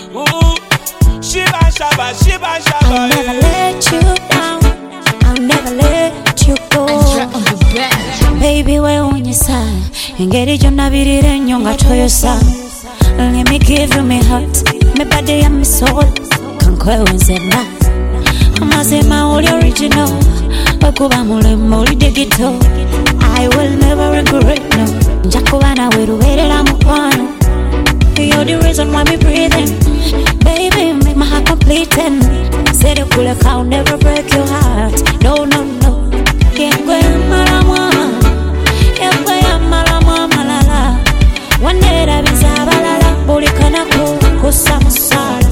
Shiba shaba, shiba shaba. I'll never let you down. I'll never let you go. Baby, we're on your side. Engeri jonna birire nyonga toyosa. Let me give you my heart, my body and my soul. Kankwe wenzema. Amazema all original. Wakuba mulemo digital. I will never regret no. Njakubana weruwerera mukwano. You're the reason why me breathing. Baby, make my heart complete. Said you could have, I'll never break your heart. No, no, no. Yengwe malamwa. Yengwe malamwa malala. One day that is a balala. Boli kana kusamusala.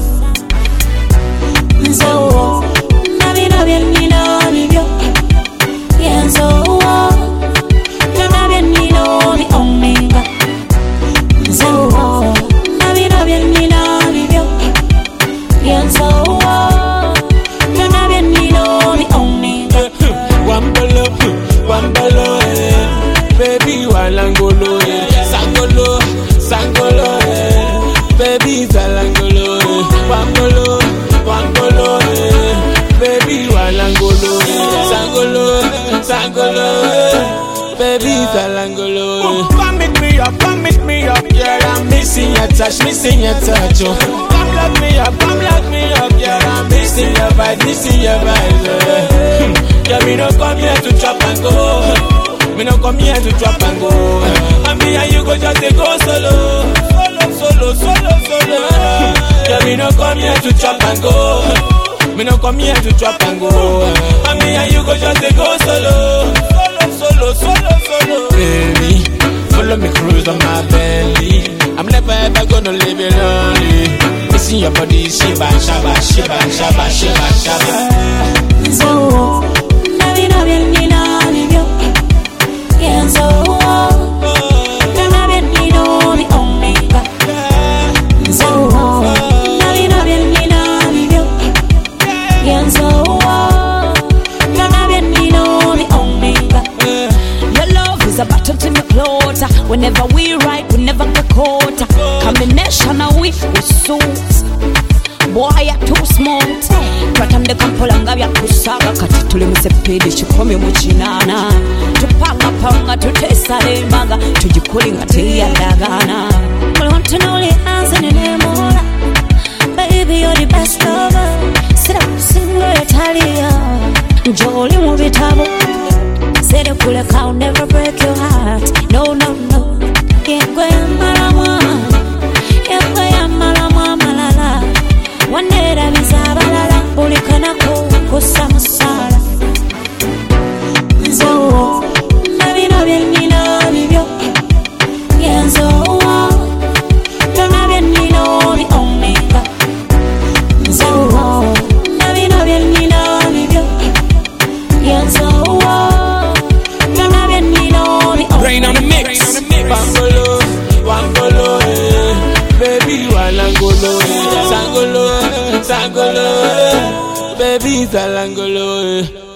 So, nabino bien nino nibyo. Yenzo. Nana bien nino mi omega. So, nabino bien nino nibyo. Yenzo. Nana bien nino mi omega. Wambalo, baby, walangolo, sangolo, sangolo, baby, zalangolo, wambalo, baby, walangolo, sangolo, sangolo, baby, zalangolo. Come meet me up, girl, I'm missing your touch, oh. Come lock me up, girl, I'm missing your vibes, Yeah, me no come here to chop and go. Me no come here to chop and go. And me and you go just go solo. Solo. Yeah, me no come here to chop and go. Me no come here to chop and go. And me and you go just go solo. Baby, follow me cruise on my belly. I'm never ever gonna leave you lonely. Missing your body, shiba, shaba, shiba, shaba, shiba, shaba. So, nabino bien nino nibyo. Yenzo. Nana bien nino mi omega. So, nabino bien nino nibyo. Yenzo. Nana bien nino mi omega. Your love is a battle to me closer. Whenever we ride, we never get caught. Combination of we suits. Boy, you're too smart. Twatamde kampolanga bya kusaga kati tuli musepedi chikomi muchinana. Tupanga tutesale embaga tujikulinga teyadagana. I want to know the answer in the morning. Baby, you're the best lover. Sit up, single Italia. Jolly movie tabo. Said you could have, I'll never break your heart. No, no, no. Yengwe malamwa. Yengwe malamwa malala. One day that is a balala. Boli kana kusamusala. So, nabino bien nino nibyo. Yenzo. Nana bien nino mi omega. So, nabino bien nino nibyo. Yenzo. Nana bien nino mi omega. Rain on the mix. Wangolo, baby, walangolo, sangolo, baby, zalangolo.